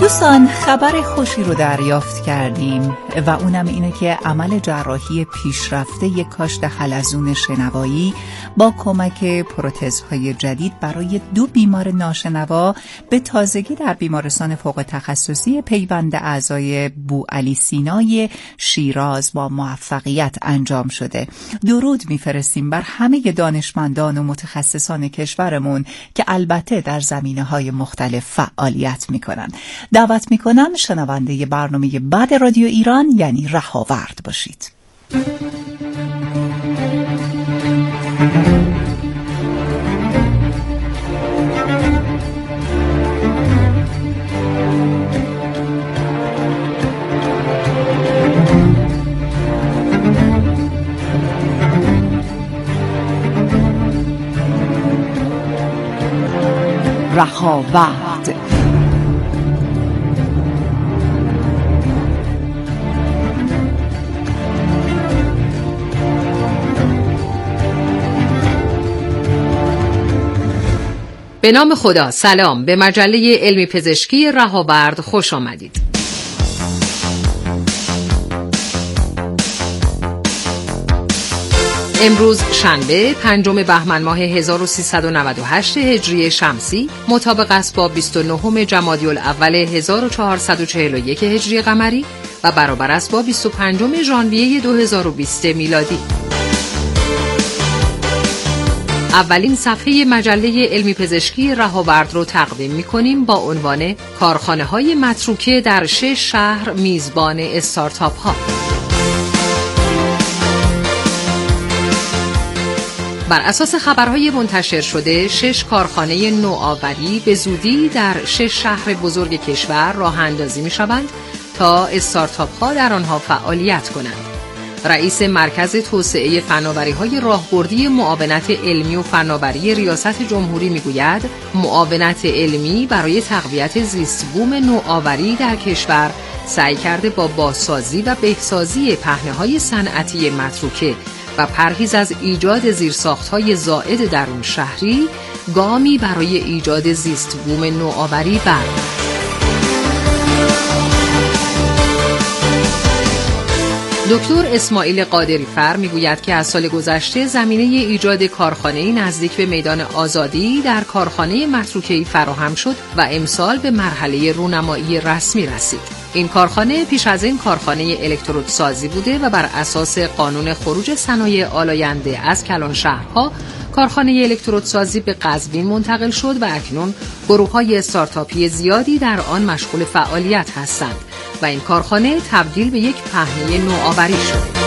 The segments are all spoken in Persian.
دوستان، خبر خوشی رو دریافت کردیم و اونم اینه که عمل جراحی پیشرفته یک کاشت حلزون شنوایی با کمک پروتزهای جدید برای 2 بیمار ناشنوا به تازگی در بیمارستان فوق تخصصی پیوند اعضای بوعلی سینای شیراز با موفقیت انجام شده. درود میفرستیم بر همه دانشمندان و متخصصان کشورمون که البته در زمینه‌های مختلف فعالیت میکنن. دعوت میکنم شنونده برنامه بعد رادیو ایران یعنی رهاورد باشید. رهاورد. به نام خدا. سلام، به مجله علمی پزشکی رهاورد خوش آمدید. امروز شنبه 5 بهمن ماه 1398 هجری شمسی مطابق است با 29 جمادی الاول 1441 هجری قمری و برابر است با 25 ژانویه 2020 میلادی. اولین صفحه مجله علمی پزشکی رهاورد رو تقدیم می‌کنیم با عنوان کارخانه‌های متروکه در 6 شهر میزبان استارتاپ ها. بر اساس خبرهای منتشر شده 6 کارخانه نوآوری به زودی در 6 شهر بزرگ کشور راه اندازی می‌شوند تا استارتاپ ها در آنها فعالیت کنند. رئیس مرکز توسعه فناوری‌های راهبردی معاونت علمی و فناوری ریاست جمهوری میگوید معاونت علمی برای تقویت زیست بوم نوآوری در کشور سعی کرده با بازسازی و بهسازی پهنه‌های صنعتی متروکه و پرهیز از ایجاد زیرساخت‌های زائد درون شهری گامی برای ایجاد زیست بوم نوآوری بردارد. دکتر اسماعیل قادری‌فر میگوید که از سال گذشته زمینه ایجاد کارخانه‌ای نزدیک به میدان آزادی در کارخانه متروکه‌ای فراهم شد و امسال به مرحله رونمایی رسمی رسید. این کارخانه پیش از این کارخانه الکترودسازی بوده و بر اساس قانون خروج صنایع آلاینده از کلانشهرها کارخانه الکترودسازی به قزوین منتقل شد و اکنون گروه‌های استارتاپی زیادی در آن مشغول فعالیت هستند و این کارخانه تبدیل به یک پهنه نوآوری شد.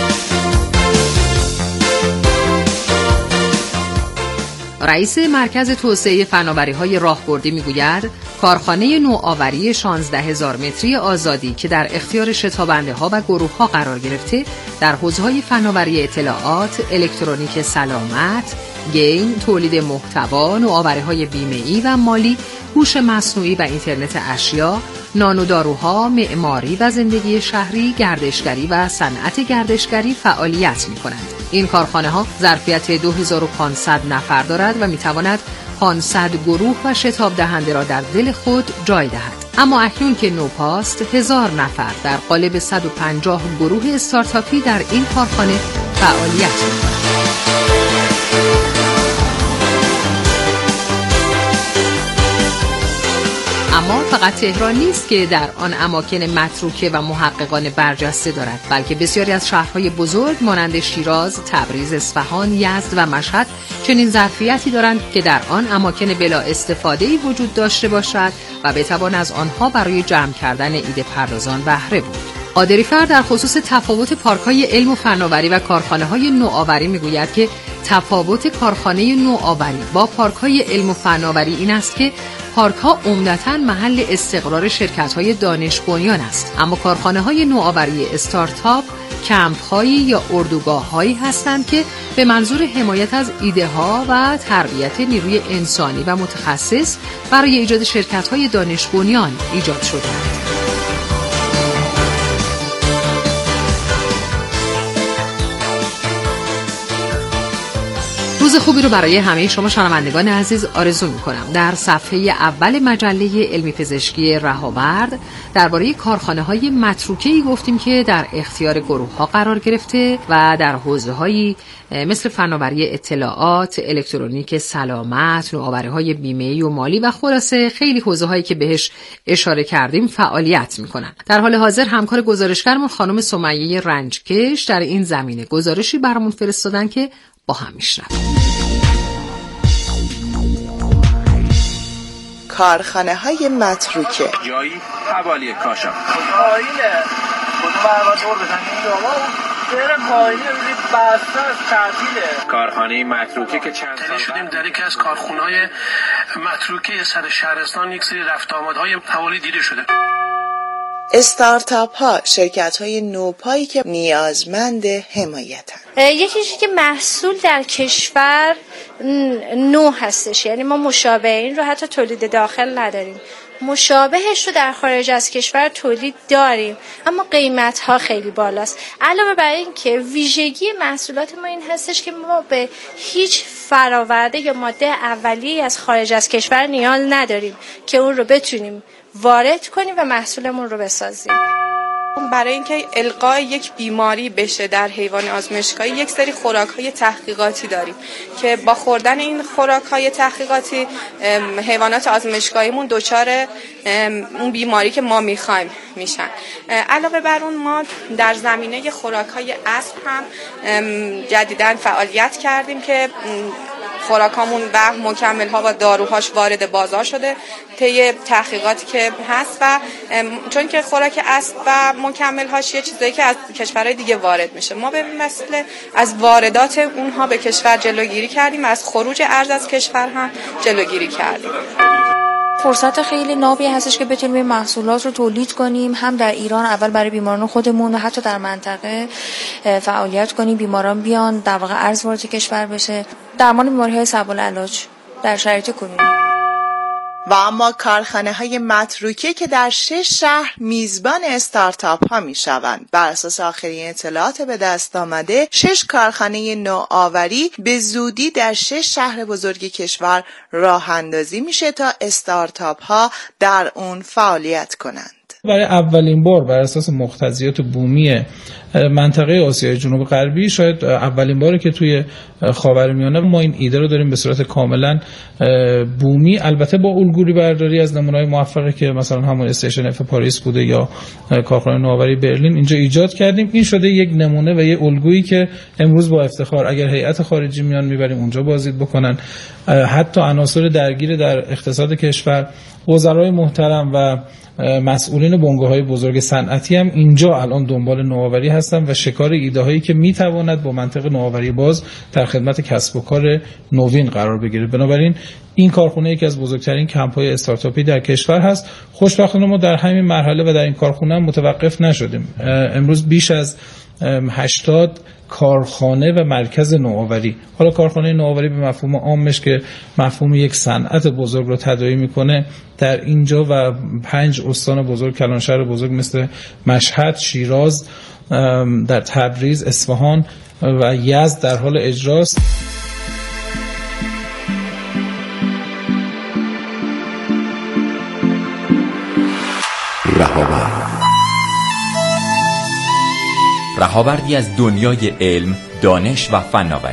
رئیس مرکز توسعه فناوری‌های راهبردی میگوید کارخانه نوآوری 16000 متری آزادی که در اختیار شتابنده‌ها و گروه‌ها قرار گرفته در حوزه‌های فناوری اطلاعات، الکترونیک سلامت، گیم، تولید محتوا، نوآوری‌های بیمه‌ای و مالی، هوش مصنوعی و اینترنت اشیا، نانوداروها، معماری و زندگی شهری، گردشگری و صنعت گردشگری فعالیت می‌کنند. این کارخانه‌ها ظرفیت 2500 نفر دارد و می‌تواند 500 گروه و شتاب دهنده را در دل خود جای دهد. اما اکنون که نوپاست 1000 نفر در قالب 150 گروه استارتاپی در این کارخانه فعالیت می‌کنند. اما فقط تهران نیست که در آن اماکن متروکه و محققان برجسته دارد، بلکه بسیاری از شهرهای بزرگ مانند شیراز، تبریز، اصفهان، یزد و مشهد چنین ظرفیتی دارند که در آن اماکن بلا استفاده‌ای وجود داشته باشد و بتوان از آنها برای جمع کردن ایده پردازان بهره برد. قادری‌فر در خصوص تفاوت پارک‌های علم و فناوری و کارخانه‌های نوآوری می‌گوید که تفاوت کارخانه نوآوری با پارک‌های علم و فناوری این است که پارک‌ها عمدتاً محل استقرار شرکت‌های دانش بنیان است، اما کارخانه‌های نوآوری استارتاپ کمپ‌هایی یا اردوگاه‌هایی هستند که به منظور حمایت از ایده‌ها و تربیت نیروی انسانی و متخصص برای ایجاد شرکت‌های دانش بنیان ایجاد شده‌اند. روز روز خوبی رو برای همه شما شنوندگان عزیز آرزو می‌کنم. در صفحه اول مجله علمی پزشکی رهاورد درباره کارخانه‌های متروکه‌ای گفتیم که در اختیار گروه‌ها قرار گرفته و در حوزه‌هایی مثل فناوری اطلاعات، الکترونیک، سلامت، نوآوری‌های بیمه‌ای و مالی و خلاصه خیلی حوزه‌هایی که بهش اشاره کردیم فعالیت می‌کنن. در حال حاضر همکار گزارشگرمون خانم سمیه رنجکش در این زمینه گزارشی برامون فرستادن که با هم میشنویم. کارخانه‌های متروکه جایی حوالی کاشان پایینه کدوم برای دور بزن این آقا برم پایینه ببینید بسته از تعطیله. کارخانه متروکه که چند سال شدیم در یکی از کارخونه‌های متروکه سر شهرستان یک سری رفت آمدهای حوالی دیده شده. استارتاپ ها، شرکت های نوپایی که نیازمند حمایتن. یکیشی که محصول در کشور نو هستش، یعنی ما مشابه این رو حتی تولید داخل نداریم، مشابهش رو در خارج از کشور تولید داریم اما قیمت ها خیلی بالاست. علاوه بر این که ویژگی محصولات ما این هستش که ما به هیچ فراورده یا ماده اولیه از خارج از کشور نیاز نداریم که اون رو بتونیم وارد کنیم و محصولمون رو بسازیم. برای اینکه القای یک بیماری بشه در حیوان آزمایشگاهی یک سری خوراک‌های تحقیقاتی داریم که با خوردن این خوراک‌های تحقیقاتی حیوانات آزمایشگاهیمون دچار اون بیماری که ما می‌خوایم میشن. علاوه بر اون ما در زمینه خوراک‌های اسب هم جدیداً فعالیت کردیم که خوراکامون و مکمل‌ها و داروهاش وارد بازار شده طی تحقیقاتی که هست و چون که خوراک اسب و مکمل‌هاش یه چیزایی که از کشورهای دیگه وارد میشه، ما به مثل از واردات اونها به کشور جلوگیری کردیم و از خروج ارز از کشور هم جلوگیری کردیم. فرصت خیلی نابی هستش که بتونیم این محصولات رو تولید کنیم، هم در ایران اول برای بیماران خودمون و حتی در منطقه فعالیت کنیم، بیماران بیان در واقع ارز وارد کشور بشه، درمان بیماری‌های صعب العلاج در شرایط کنونی. و اما کارخانه های متروکه که در 6 شهر میزبان استارتاپ ها می شوند. بر اساس آخرین اطلاعات به دست آمده 6 کارخانه نوآوری به زودی در 6 شهر بزرگ کشور راه اندازی میشه تا استارتاپ ها در اون فعالیت کنند. برای اولین بار بر اساس مقتضیات بومی منطقه آسیای جنوب غربی شاید اولین باره که توی خاورمیانه ما این ایده رو داریم به صورت کاملا بومی، البته با الگویی برداری از نمونه‌های موفقی که مثلا همون استیشن اف پاریس بوده یا کارخانه نوآوری برلین اینجا ایجاد کردیم. این شده یک نمونه و یک الگویی که امروز با افتخار اگر هیئت خارجی میان میبریم اونجا بازدید بکنن، حتی عناصر درگیر در اقتصاد کشور، وزرای محترم و مسئولین بنگاه‌های بزرگ صنعتی هم اینجا الان دنبال نوآوری هستن و شکار ایده هایی که میتواند با منطق نوآوری باز در خدمت کسب و کار نوین قرار بگیره. بنابراین این کارخونه یکی از بزرگترین کمپ‌های استارتاپی در کشور هست. خوشبختانه ما در همین مرحله و در این کارخونه هم متوقف نشدیم. امروز بیش از 80 کارخانه و مرکز نوآوری، حالا کارخانه نوآوری به مفهوم عامش که مفهوم یک صنعت بزرگ رو تداعی میکنه، در اینجا و 5 استان بزرگ، کلانشهر بزرگ مثل مشهد، شیراز، در تبریز، اصفهان و یزد در حال اجراست. رهاوردی از دنیای علم، دانش و فناوری.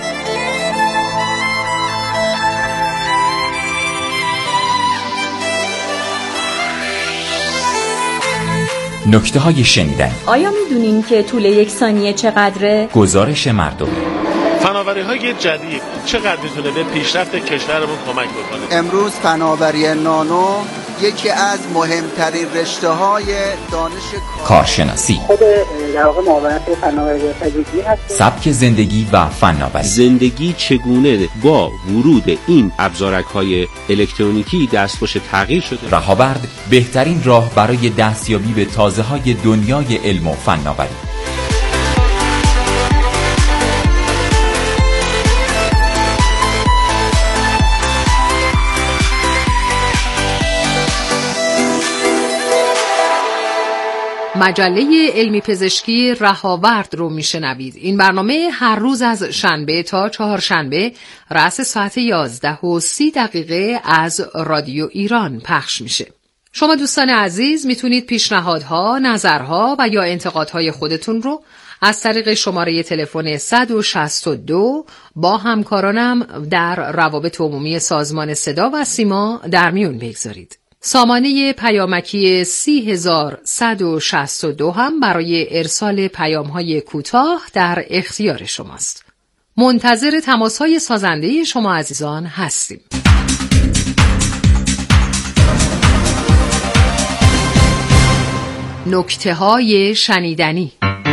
نکته‌های شنیدنی. آیا می‌دونین که طول یک ثانیه چقدره؟ گزارش مردم. فناوری‌های جدید چقدر میتونه به پیشرفت کشورمون کمک بکنه؟ امروز فناوری نانو یکی از مهمترین رشته‌های دانش کارشناسی، خود در واقع معاونت فناوری تجربی هست، سبک زندگی و فناوری. زندگی چگونه با ورود این ابزارک‌های الکترونیکی دستخوش تغییر شده. رهاورد بهترین راه برای دستیابی به تازه‌های دنیای علم و فناوری. مجله علمی پزشکی رهاورد رو میشنوید. این برنامه هر روز از شنبه تا چهارشنبه رأس ساعت 11:30 از رادیو ایران پخش میشه. شما دوستان عزیز میتونید پیشنهادها، نظرها و یا انتقادهای خودتون رو از طریق شماره تلفن 162 با همکارانم در روابط عمومی سازمان صدا و سیما در میون بگذارید. سامانه پیامکی 30162 هم برای ارسال پیام‌های کوتاه در اختیار شماست. منتظر تماس‌های سازنده شما عزیزان هستیم. نکته‌های شنیدنی.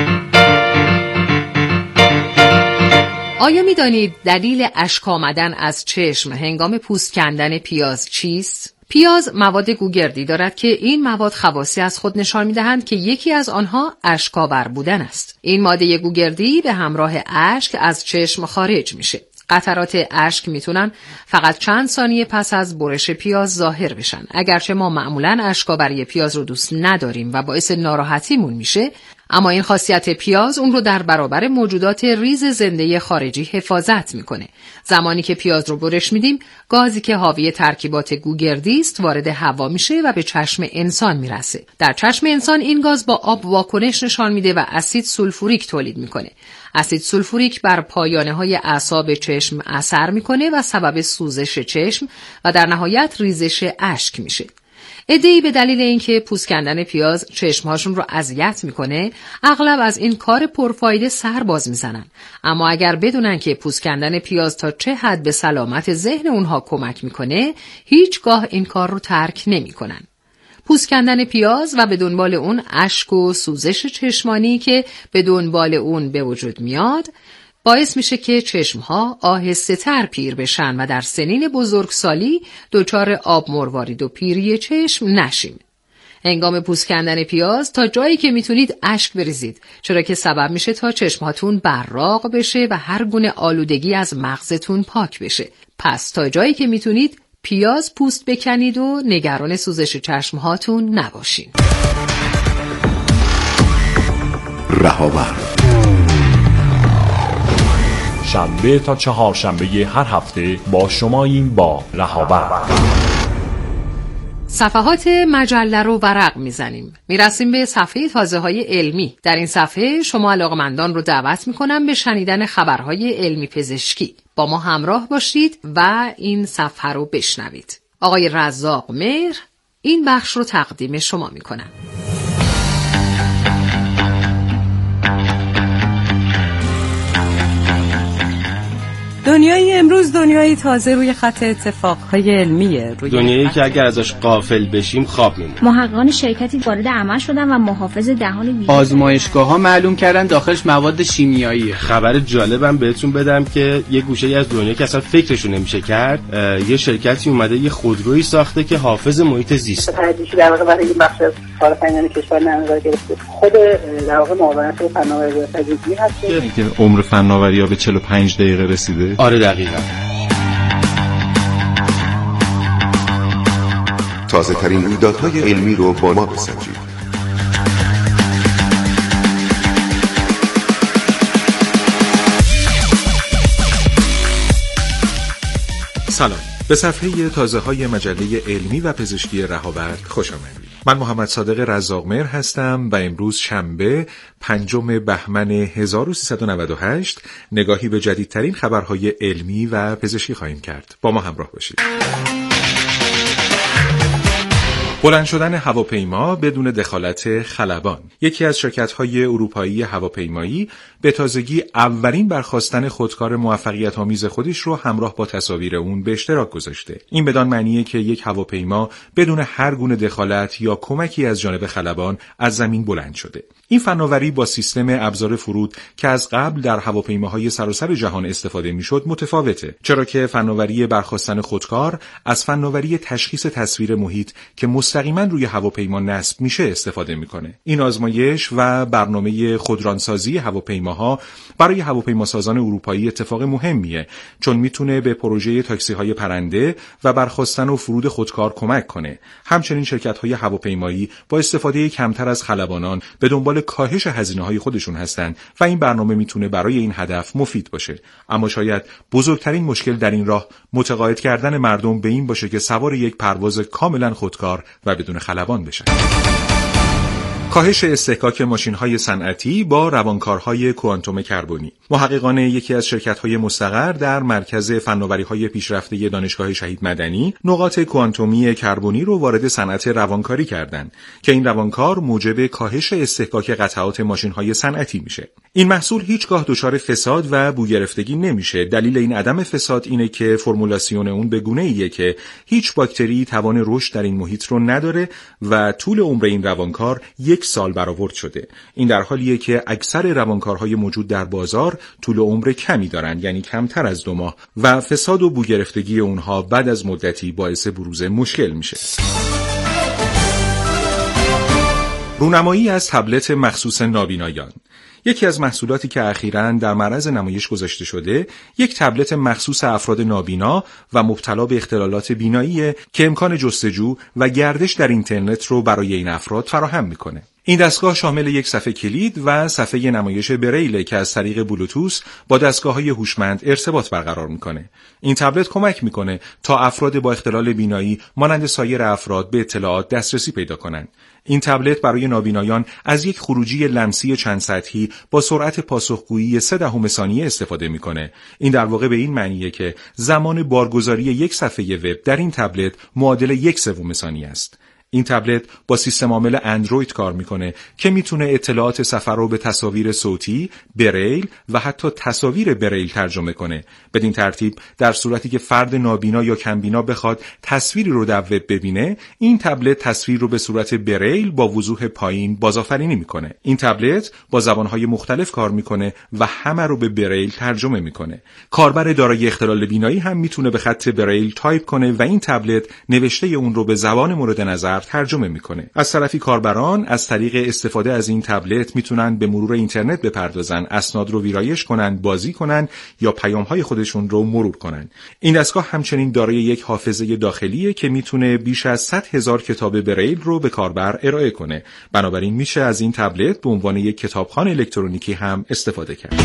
آیا می‌دانید دلیل اشک آمدن از چشم هنگام پوست کندن پیاز چیست؟ پیاز مواد گوگردی دارد که این مواد خواصی از خود نشان می‌دهند که یکی از آنها اشک‌آور بودن است. این ماده گوگردی به همراه اشک از چشم خارج میشه. قطرات اشک میتونن فقط چند ثانیه پس از برش پیاز ظاهر بشن. اگرچه ما معمولاً اشک‌آوری پیاز رو دوست نداریم و باعث ناراحتیمون میشه، اما این خاصیت پیاز اون رو در برابر موجودات ریز زنده خارجی حفاظت میکنه. زمانی که پیاز رو برش میدیم، گازی که حاوی ترکیبات گوگردی است وارد هوا میشه و به چشم انسان میرسه. در چشم انسان این گاز با آب واکنش نشان میده و اسید سولفوریک تولید میکنه. اسید سولفوریک بر پایانه‌های اعصاب چشم اثر میکنه و سبب سوزش چشم و در نهایت ریزش اشک میشه. عده‌ای به دلیل اینکه پوست کندن پیاز چشمهاشون رو اذیت میکنه، اغلب از این کار پرفایده سر باز میزنن. اما اگر بدونن که پوست کندن پیاز تا چه حد به سلامت ذهن اونها کمک میکنه، هیچگاه این کار رو ترک نمیکنن. پوست کندن پیاز و به دنبال اون اشک و سوزش چشمانی که به دنبال اون به وجود میاد، باعث میشه که چشمها آهسته تر پیر بشن و در سنین بزرگسالی دچار آب مروارید و پیری چشم نشیم. هنگام پوست کندن پیاز تا جایی که میتونید اشک بریزید، چرا که سبب میشه تا چشمهاتون براق بشه و هر گونه آلودگی از مغزتون پاک بشه. پس تا جایی که میتونید پیاز پوست بکنید و نگران سوزش چشمهاتون نباشین. رهاورد شنبه تا چهارشنبه هر هفته با شماییم با رهاورد. صفحات مجله رو ورق میزنیم. میرسیم به صفحه تازه‌های علمی. در این صفحه شما علاقه‌مندان رو دعوت میکنم به شنیدن خبرهای علمی پزشکی. با ما همراه باشید و این صفحه رو بشنوید. آقای رزاق مهر این بخش رو تقدیم شما میکنن. دنیای امروز دنیای تازه روی خط اتفاقهای علمیه. دنیایی که اگر ازش غافل بشیم خواب میمونیم. محققان شرکتی وارد عمل شدن و محافظ دهان ویروس آزمایشگاه‌ها معلوم کردن داخلش مواد شیمیاییه. خبر جالبم بهتون بدم که یه گوشه‌ای از دنیا که اصلا فکرشو نمیشه کرد، یه شرکتی اومده یه خودرویی ساخته که حافظ محیط زیست. تدریجی در واقع برای این بخش کارآفرینان کشور نظر گرفته. خود در واقع معاونت فناوری و تجهیزی هست که عمر فناوری‌ها به 45 دقیقه رسیده. آره دقیقاً. تازه ترین رویدادهای علمی رو با ما بسنجید. سلام. به صفحه تازه‌های مجله علمی و پزشکی رهاورد خوش آمدید. من محمد صادق رزاقمهر هستم و امروز شنبه 5 بهمن 1398 نگاهی به جدیدترین خبرهای علمی و پزشکی خواهیم کرد. با ما همراه باشید. بلند شدن هواپیما بدون دخالت خلبان. یکی از شرکت‌های اروپایی هواپیمایی به تازگی اولین برخاستن خودکار موفقیت‌آمیز خودش رو همراه با تصاویر اون به اشتراک گذاشته. این بدان معنیه که یک هواپیما بدون هر گونه دخالت یا کمکی از جانب خلبان از زمین بلند شده. این فناوری با سیستم ابزار فرود که از قبل در هواپیماهای سراسر جهان استفاده میشد متفاوته، چرا که فناوری برخاستن خودکار از فناوری تشخیص تصویر محیط که مستقیما روی هواپیما نصب میشه استفاده میکنه. این آزمایش و برنامه خودرانسازی هواپیماها برای هواپیماسازان اروپایی اتفاق مهمیه، چون میتونه به پروژه تاکسی‌های پرنده و برخاستن و فرود خودکار کمک کنه. همچنین شرکت‌های هواپیمایی با استفاده کمتر از خلبانان به دنبال کاهش هزینه‌های خودشون هستن و این برنامه میتونه برای این هدف مفید باشه. اما شاید بزرگترین مشکل در این راه متقاعد کردن مردم به این باشه که سوار یک پرواز کاملا خودکار و بدون خلبان بشن. کاهش استحکاک ماشین‌های صنعتی با روانکارهای کوانتوم کربنی. محققان یکی از شرکت‌های مستقر در مرکز فناوری‌های پیشرفته دانشگاه شهید مدنی نقاط کوانتومی کربنی رو وارد صنعت روانکاری کردند که این روانکار موجب کاهش استحکاک قطعات ماشین‌های صنعتی میشه. این محصول هیچگاه دچار فساد و بوگرفتگی نمیشه. دلیل این عدم فساد اینه که فرمولاسیون اون به گونه‌ایه که هیچ باکتری توان رشد در این محیط رو نداره و طول عمر این روانکار 1 سال برآورد شده. این در حالیه که اکثر روانکارهای موجود در بازار طول عمر کمی دارن، یعنی کمتر از 2 ماه و فساد و بوگرفتگی اونها بعد از مدتی باعث بروز مشکل میشه. رونمایی از تبلت مخصوص نابینایان. یکی از محصولاتی که اخیراً در معرض نمایش گذاشته شده، یک تبلت مخصوص افراد نابینا و مبتلا به اختلالات بینایی که امکان جستجو و گردش در اینترنت رو برای این افراد فراهم میکنه. این دستگاه شامل یک صفحه کلید و صفحه نمایش بریل که از طریق بلوتوث با دستگاه‌های هوشمند ارتباط برقرار میکنه. این تبلت کمک میکنه تا افراد با اختلال بینایی مانند سایر افراد به اطلاعات دسترسی پیدا کنند. این تبلت برای نابینایان از یک خروجی لمسی چند سطحی با سرعت پاسخگویی 0.3 ثانیه استفاده میکنه. این در واقع به این معنیه که زمان بارگذاری یک صفحه وب در این تبلت معادل 1/3 ثانیه است. این تبلت با سیستم عامل اندروید کار میکنه که میتونه اطلاعات صفحه رو به تصاویر صوتی، بریل و حتی تصاویر بریل ترجمه کنه. بدین ترتیب در صورتی که فرد نابینا یا کمبینا بخواد تصویری رو در وب ببینه، این تبلت تصویر رو به صورت بریل با وضوح پایین بازآفرینی میکنه. این تبلت با زبانهای مختلف کار میکنه و همه رو به بریل ترجمه میکنه. کاربر دارای اختلال بینایی هم میتونه به خط بریل تایپ کنه و این تبلت نوشته اون رو به زبان مورد نظر ترجمه میکنه. از طرفی کاربران از طریق استفاده از این تبلت میتونن به مرور اینترنت بپردازن، اسناد رو ویرایش کنن، بازی کنن یا پیام‌های خودشون رو مرور کنن. این دستگاه همچنین دارای یک حافظه داخلیه که میتونه بیش از 100,000 کتاب بریل رو به کاربر ارائه کنه. بنابراین میشه از این تبلت به عنوان یک کتابخوان الکترونیکی هم استفاده کرد.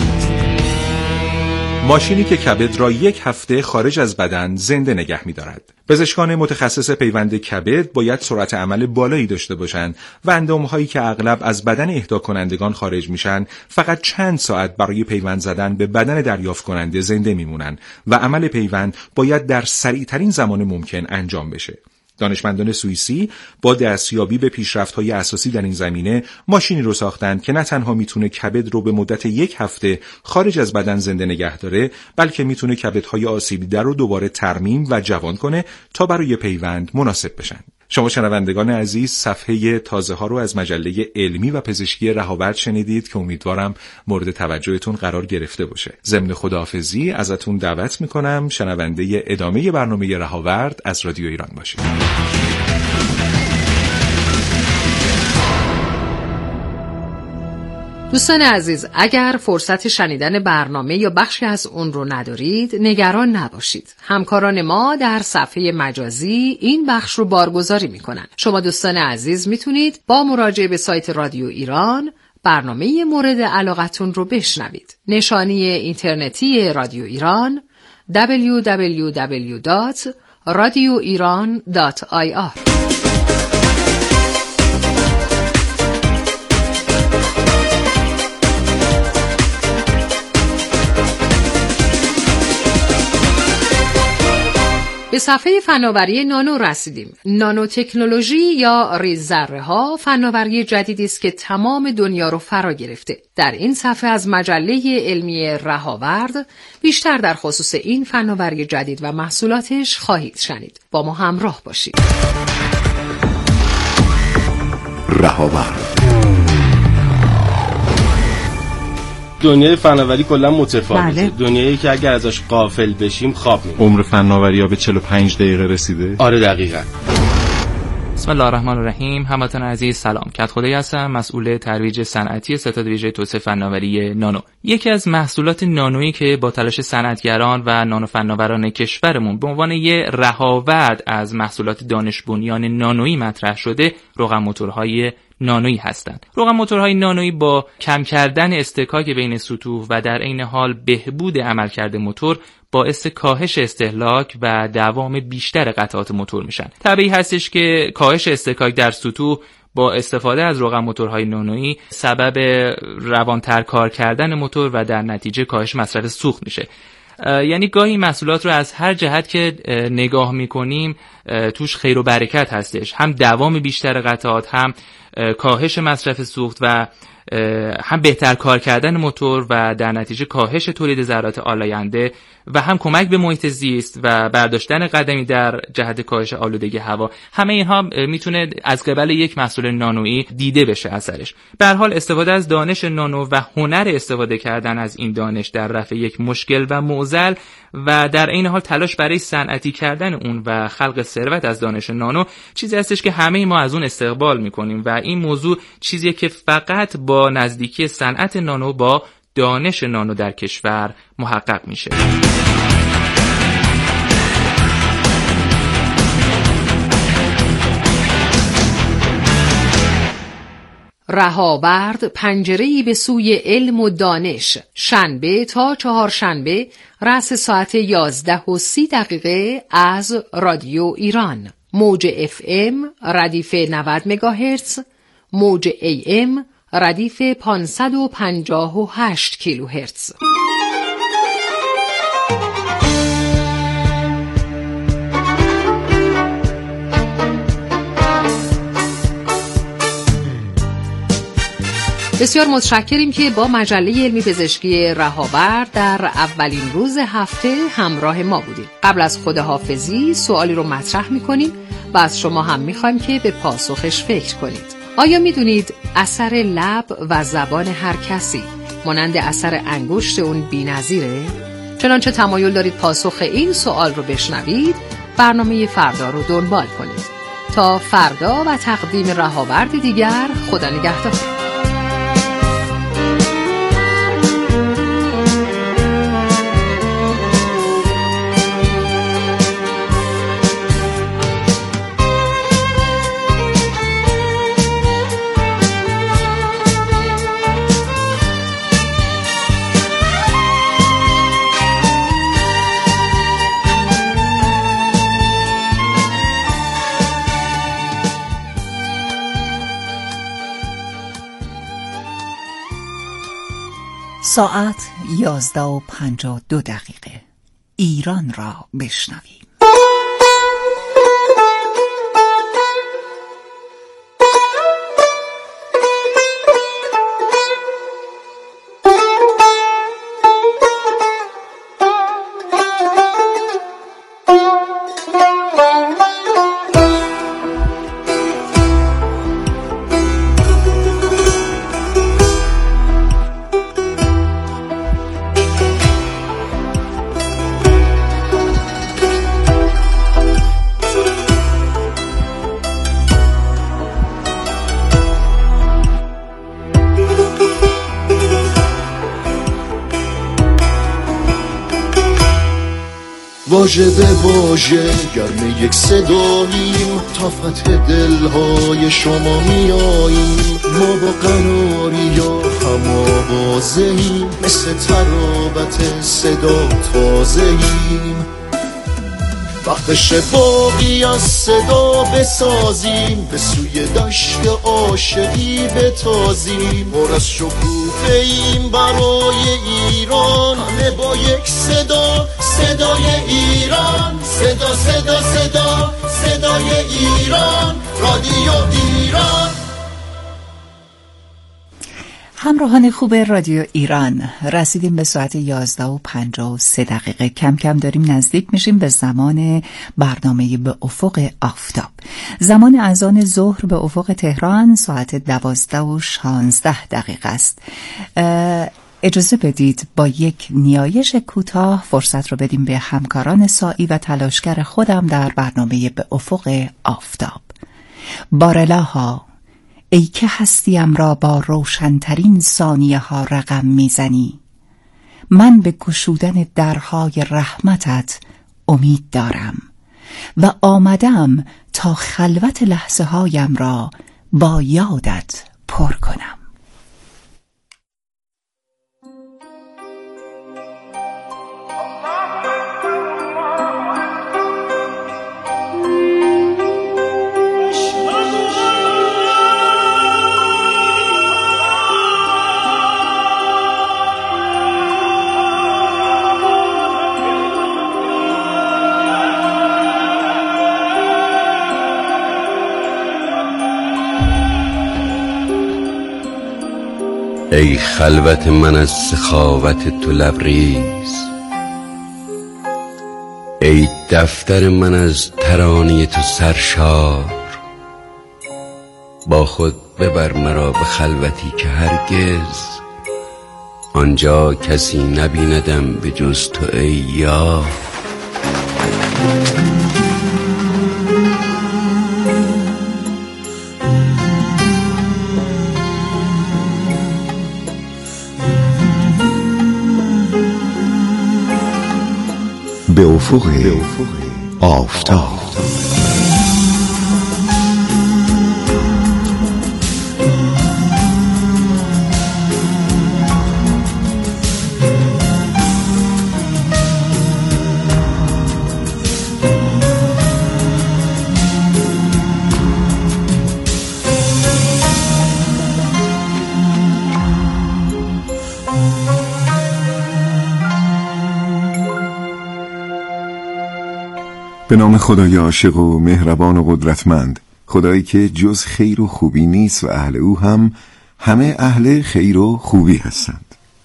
ماشینی که کبد را 1 هفته خارج از بدن زنده نگه می‌دارد. پزشکان متخصص پیوند کبد باید سرعت عمل بالایی داشته باشند و اندام‌هایی که اغلب از بدن اهدا کنندگان خارج میشن فقط چند ساعت برای پیوند زدن به بدن دریافت کننده زنده میمونن و عمل پیوند باید در سریع‌ترین زمان ممکن انجام بشه. دانشمندان سوئیسی با دستیابی به پیشرفت‌های اساسی در این زمینه ماشینی رو ساختند که نه تنها میتونه کبد رو به مدت 1 هفته خارج از بدن زنده نگه داره، بلکه میتونه کبدهای آسیب دیده رو دوباره ترمیم و جوان کنه تا برای پیوند مناسب بشن. شما شنوندگان عزیز صفحه تازه ها رو از مجله علمی و پزشکی رهاورد شنیدید که امیدوارم مورد توجهتون قرار گرفته باشه. ضمن خداحافظی ازتون دعوت میکنم شنونده ادامه برنامه رهاورد از رادیو ایران باشید. دوستان عزیز، اگر فرصت شنیدن برنامه یا بخشی از اون رو ندارید، نگران نباشید. همکاران ما در صفحه مجازی این بخش رو بارگذاری میکنن. شما دوستان عزیز میتونید با مراجعه به سایت رادیو ایران برنامه مورد علاقتون رو بشنوید. نشانی اینترنتی رادیو ایران www.radioiran.ir. به صفحه فناوری نانو رسیدیم. نانو تکنولوژی یا ریزذره ها فناوری جدیدی است که تمام دنیا رو فرا گرفته. در این صفحه از مجله علمی رهاورد بیشتر در خصوص این فناوری جدید و محصولاتش خواهید شنید. با ما همراه باشید. رهاورد. دنیای فناوری کلا متفاوته. دنیایی که اگر ازش غافل بشیم خواب می‌بینیم. عمر فناوری‌ها به 45 دقیقه رسیده؟ آره دقیقاً. بسم الله الرحمن الرحیم. هموطنان عزیز سلام. کدخدایی هستم، مسئول ترویج صنعتی ستاد ویژه توسعه فناوری نانو. یکی از محصولات نانویی که با تلاش صنعتگران و نانو فناوران کشورمون به عنوان یه رهاورد از محصولات دانش بنیان نانویی مطرح شده، روغن موتورهای نانویی هستند. روغن موتورهای نانویی با کم کردن اصطکاک بین سطوح و در عین حال بهبود عملکرد موتور باعث کاهش استهلاک و دوام بیشتر قطعات موتور میشن. طبیعی هستش که کاهش اصطکاک در سطوح با استفاده از روغن موتورهای نانویی سبب روانتر کار کردن موتور و در نتیجه کاهش مصرف سوخت میشه. یعنی گاهی محصولات رو از هر جهت که نگاه میکنیم توش خیر و برکت هستش، هم دوام بیشتر قطعات، هم کاهش مصرف سوخت و هم بهتر کار کردن موتور و در نتیجه کاهش تولید ذرات آلاینده و هم کمک به محیط زیست و برداشتن قدمی در جهت کاهش آلودگی هوا. همه اینها میتونه از قبل یک محصول نانویی دیده بشه اثرش. به هر حال استفاده از دانش نانو و هنر استفاده کردن از این دانش در رفع یک مشکل و معضل و در این حال تلاش برای صنعتی کردن اون و خلق ثروت از دانش نانو چیزی هستش که همه ما از اون استقبال میکنیم و این موضوع چیزیه که فقط با نزدیکی صنعت نانو با دانش نانو در کشور محقق میشه. رهاورد، پنجره‌ای به سوی علم و دانش. شنبه تا چهارشنبه رأس ساعت 11:30 از رادیو ایران. موج FM ردیف 90 مگاهرتز، موج AM ردیف 558 کیلوهرتز. بسیار متشکریم که با مجله علمی پزشکی رهاورد در اولین روز هفته همراه ما بودیم. قبل از خداحافظی سوالی رو مطرح می‌کنیم و از شما هم می‌خوایم که به پاسخش فکر کنید. آیا می‌دونید اثر لب و زبان هر کسی مانند اثر انگشت اون بی‌نظیره؟ چنانچه تمایل دارید پاسخ این سوال رو بشنوید، برنامه فردا رو دنبال کنید. تا فردا و تقدیم رهاورد دیگر، خدا نگهدار. ساعت 11:52 ایران را بشنویم. واژه به واژه گرم یک صداییم، تا فتح دلهای شما میاییم. ما با قناری یا هم آوازهیم، مثل ترابت صدا تازهیم. وقتش باقی از صدا بسازیم، به سوی دشت عاشقی بتازیم. پر از شکوفه‌ایم برای ایران، همه با یک صدا، صدای ایران. صدا صدا صدا صدای ایران، رادیو ایران. همراهان خوب رادیو ایران، رسیدیم به ساعت 11:53. کم کم داریم نزدیک میشیم به زمان برنامه به افق آفتاب. زمان اذان ظهر به افق تهران ساعت 12:16 است. اجازه بدید با یک نیایش کوتاه فرصت رو بدیم به همکاران سائی و تلاشگر خودم در برنامه به افق آفتاب. بارلاها، ای که هستیم را با روشنترین ثانیه ها رقم میزنی. من به گشودن درهای رحمتت امید دارم و آمدم تا خلوت لحظه هایم را با یادت پر کنم. ای خلوت من از سخاوت تو لبریز، ای دفتر من از ترانه تو سرشار. با خود ببر مرا به خلوتی که هرگز آنجا کسی نبیندم به جز تو ای یار. به افق آفتاب. به نام خدای عاشق و مهربان و قدرتمند، خدایی که جز خیر و خوبی نیست و اهل او هم همه اهل خیر و خوبی هستند.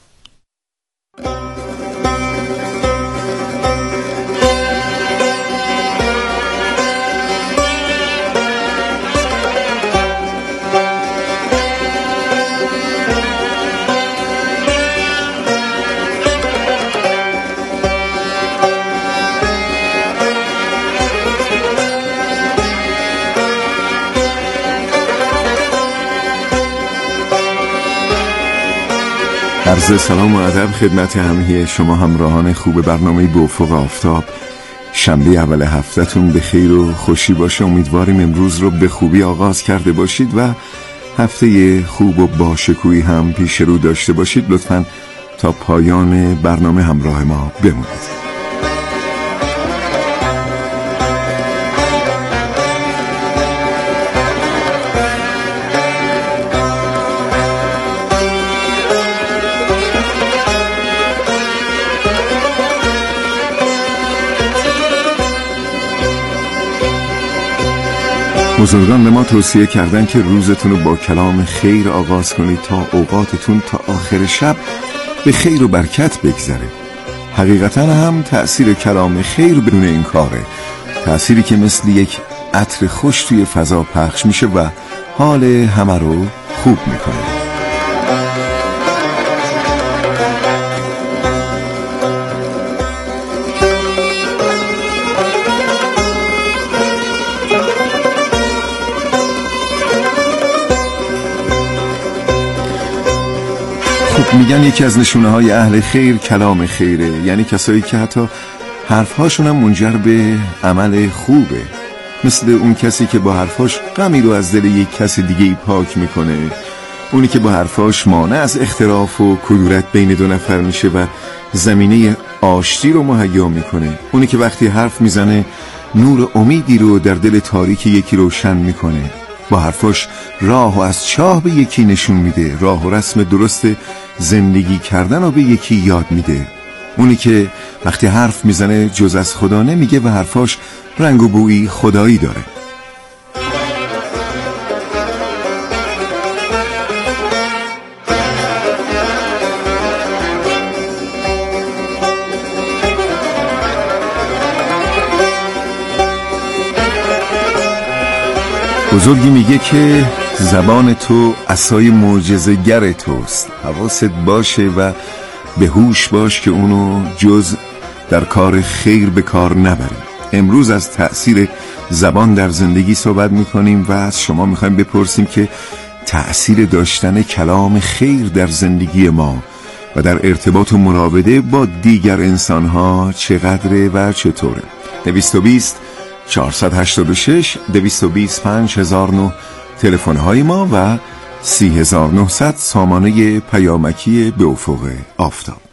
عرض سلام و ادب خدمت همه شما همراهان خوب برنامه به افق آفتاب. شنبه اول هفته‌تون به خیر و خوشی باشه. امیدواریم امروز رو به خوبی آغاز کرده باشید و هفته خوب و باشکوهی هم پیش رو داشته باشید. لطفاً تا پایان برنامه همراه ما بمونید. بزرگان به ما توصیه کردن که روزتون رو با کلام خیر آغاز کنید تا اوقاتتون تا آخر شب به خیر و برکت بگذره. حقیقتا هم تأثیر کلام خیر بدون این کاره، تأثیری که مثل یک عطر خوش توی فضا پخش میشه و حال همه رو خوب میکنه. میگن یکی از نشونه‌های اهل خیر کلام خیره، یعنی کسایی که حتی حرفهاشون هم منجر به عمل خوبه، مثل اون کسی که با حرفاش غمی رو از دل یک کس دیگه پاک میکنه، اونی که با حرفاش مانع از اختلاف و کدورت بین دو نفر میشه و زمینه آشتی رو مهیا میکنه، اونی که وقتی حرف میزنه نور امیدی رو در دل تاریک یکی روشن میکنه، با حرفاش راه و از چاه به یکی نشون میده، راه و رسم درست زندگی کردن رو به یکی یاد میده، اونی که وقتی حرف میزنه جز از خدا نمیگه و حرفاش رنگ و بویی خدایی داره. بزرگی میگه که زبان تو عصای معجزه‌گر توست، حواست باشه و به هوش باش که اونو جز در کار خیر به کار نبری. امروز از تأثیر زبان در زندگی صحبت میکنیم و از شما میخوایم بپرسیم که تأثیر داشتن کلام خیر در زندگی ما و در ارتباط و مراوده با دیگر انسانها چقدره و چطوره. 220 486 220 5009 تلفن‌های ما و 3900 سامانه پیامکی به افق آفتاب.